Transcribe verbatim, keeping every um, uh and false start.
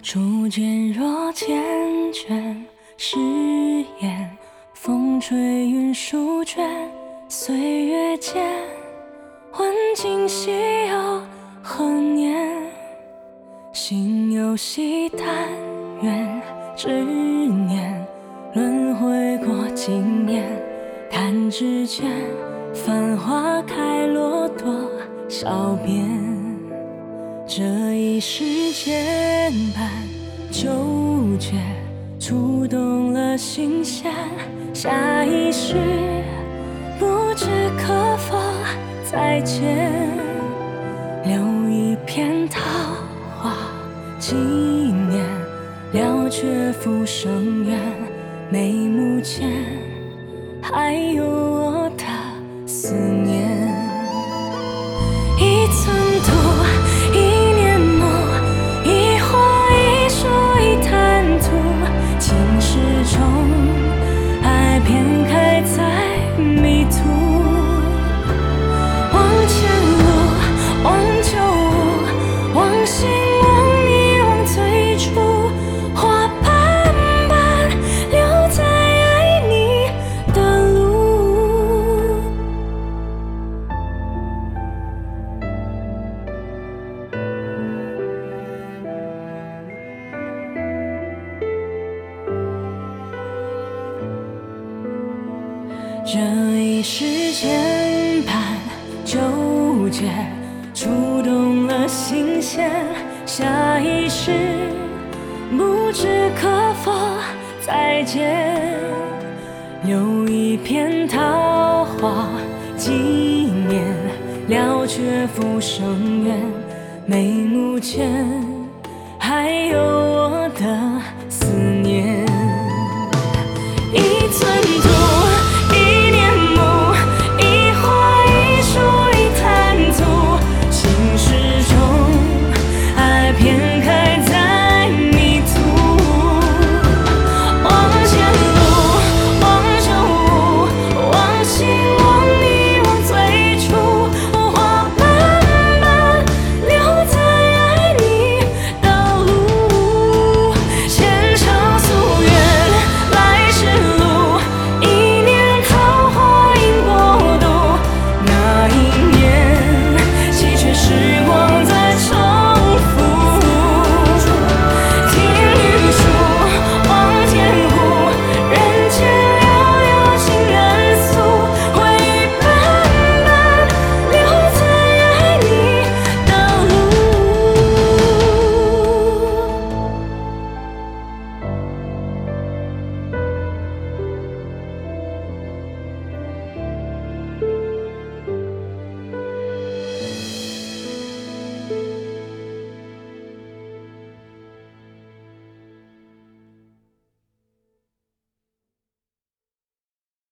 初见若缱绻誓言，风吹云舒卷，岁月间，问今夕又何年？心有惜但愿执念，轮回过经年，弹指间，繁花开落多少遍？这一世间般纠结，触动了心弦。下一世不知可否再见，留一片桃花纪念，了却浮生缘。眉目间还有我的思念，一寸土一年暮，一花一树一滩土，前世中爱偏开在迷途。望前路，望旧物，望心望你，望最初，花瓣般留在爱你的路。这一世间般纠结，触动了心弦。下一世不知可否再见，留一片桃花纪念，了却浮生缘。眉目间还有我的